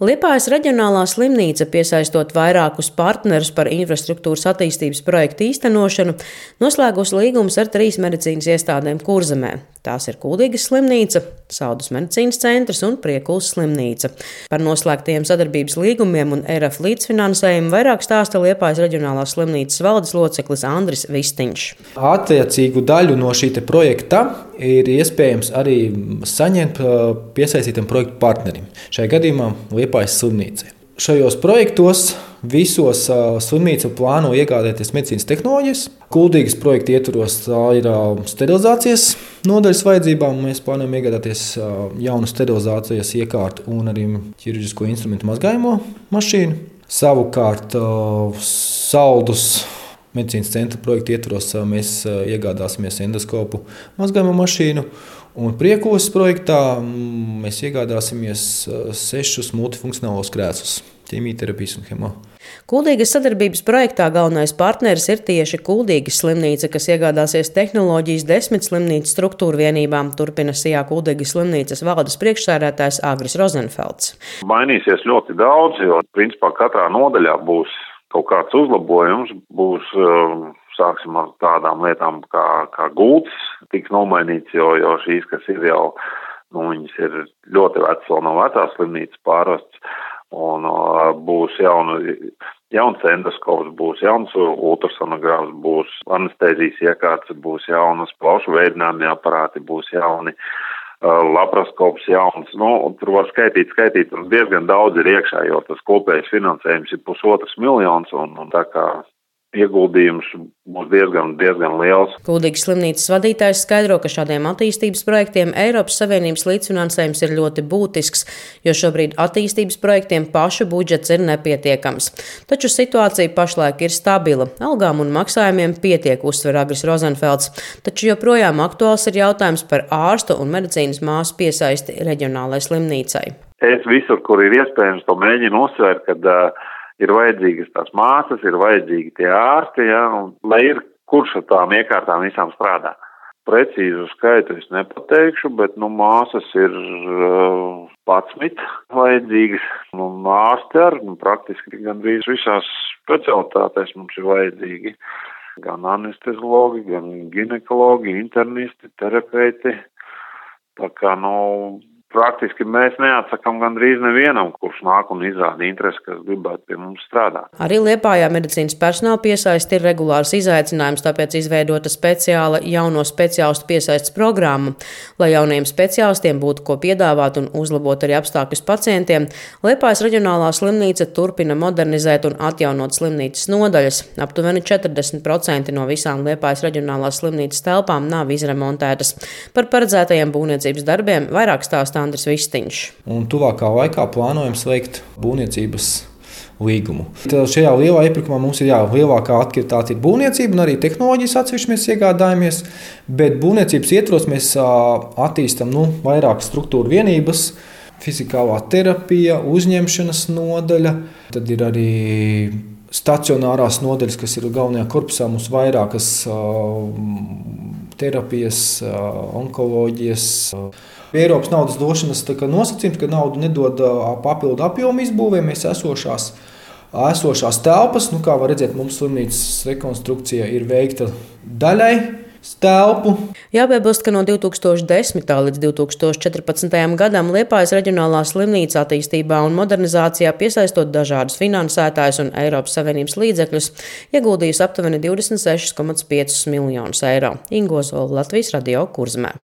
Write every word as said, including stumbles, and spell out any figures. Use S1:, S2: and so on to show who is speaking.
S1: Liepājas reģionālā slimnīca, piesaistot vairākus partnerus par infrastruktūras attīstības projektu īstenošanu, noslēgusi līgumus ar trīs medicīnas iestādēm Kurzemē. Tās ir Kuldīgas slimnīca, Saldus medicīnas centrs un Priekulas slimnīca. Par noslēgtajiem sadarbības līgumiem un E R F līdzfinansējumu vairāk stāsta Liepājas reģionālās slimnīcas valdes loceklis Andris Vistiņš.
S2: Attiecīgu daļu no šī projekta ir iespējams arī saņemt piesaistītam projektu partnerim. Šajā gadījumā Liepājas slimnīca. Šajos projektos visos slimnīca plāno iegādāties medicīnas tehnoloģijas. Kuldīgas projekta ietvaros ir sterilizācijas nodaļas vajadzībām. Mēs plānojam iegādāties jaunu sterilizācijas iekārtu un arī ķirurģisko instrumentu mazgājumu mašīnu. Savukārt Saldus medicīnas centra projekta ietvaros mēs iegādāsimies endoskopu mazgājumu mašīnu. Un Priekulas projektā mēs iegādāsimies sešus multifunkcionālos krēslus, ķīmijterapijas un hemo.
S1: Kuldīgas sadarbības projektā galvenais partneris ir tieši Kuldīgas slimnīca, kas iegādāsies tehnoloģijas desmit slimnīcu struktūru vienībām, turpina Sijā Kuldīgas slimnīcas valdes priekšsēdētājs Agris Rozenfelds.
S3: Mainīsies ļoti daudz, jo principā katrā nodaļā būs kaut kāds uzlabojums, būs sāksim ar tādām lietām kā, kā gultas, tiks nomainīts, jo, jo šīs, kas ir jau, nu, viņas ir ļoti vecas, vēl no vecās slimnīcas pārvests, un uh, būs jauna, jauns endoskops, būs jauns ultrasonogrāfs, būs anestēzijas iekārtas, būs jaunas plaušu veidināmie aparāti, būs jauni uh, laparoskops jauns, nu, tur var skaitīt, skaitīt, un diezgan daudz ir iekšā, jo tas kopējais finansējums ir pusotras miljons, un, un tā kā ieguldījums būs diezgan, diezgan liels.
S1: Kuldīgas slimnīcas vadītājs skaidro, ka šādiem attīstības projektiem Eiropas Savienības līdzfinansējums ir ļoti būtisks, jo šobrīd attīstības projektiem pašu budžets ir nepietiekams. Taču situācija pašlaik ir stabila. Algām un maksājumiem pietiek, uzsver Agris Rozenfelds, taču joprojām aktuāls ir jautājums par ārstu un medicīnas māsu piesaisti reģionālajai slimnīcai.
S3: Es visur, kur ir iespējams, to mēģinu uzsvērt, kad uh, ir vajadzīgas tās māsas, ir vajadzīgi tie ārsti, ja, un lai ir kurš ar tām iekārtām visām strādā. Precīzu skaitu es nepateikšu, bet nu māsas ir uh, patsmit vajadzīgas. Nu, ārsti ar, nu, praktiski gandrīz visās specialitātēs mums ir vajadzīgi. Gan anesteziologi, gan ginekologi, internisti, terapeiti. Tā kā, nu, praktiski mēs neatsakām gandrīz nevienam, kurš nāk un izrāda interesi, kas gribētu pie mums strādāt.
S1: Arī Liepājā medicīnas personāla piesaisti ir regulārs izaicinājums, tāpēc izveidota speciāla jauno speciālistu piesaists programma. Lai jauniem speciālistiem būtu ko piedāvāt un uzlabot arī apstākļus pacientiem, Liepājas reģionālā slimnīca turpina modernizēt un atjaunot slimnīcas nodaļas. Aptuveni četrdesmit procenti no visām Liepājas reģionālās slimnīcas telpām nav izremontētas. Par paredzētajiem būvniecības darbiem vairāk stāstā Andris Vistiņš.
S2: Un tuvākā laikā plānojam slēgt būvniecības līgumu. Tad šajā lielā iepirkumā mums ir jā, lielākā aktivitāte ir būvniecība un arī tehnoloģijas atsevišķi mēs iegādājamies, bet būvniecības ietvaros mēs attīstam nu, vairākas struktūru vienības, fizikālā terapija, uzņemšanas nodaļa, tad ir arī stacionārās nodaļas, kas ir galvenajā korpusā, mums vairākas terapijas, onkoloģijas, Eiropas naudas došanas nosacījums, ka naudu nedod papildu apjomu izbūvē, mēs esošās, esošās telpas, nu kā var redzēt, mums slimnīcas rekonstrukcija ir veikta daļai telpu.
S1: Jāpiebilst, ka no divi tūkstoši desmitā līdz divi tūkstoši četrpadsmitajam gadam Liepājas reģionālā slimnīca attīstībā un modernizācijā piesaistot dažādus finansētājus un Eiropas Savienības līdzekļus, ieguldījusi aptuveni divdesmit sešus komats piecus miljonus eiro. Ingo Zola, Latvijas radio, Kurzemē.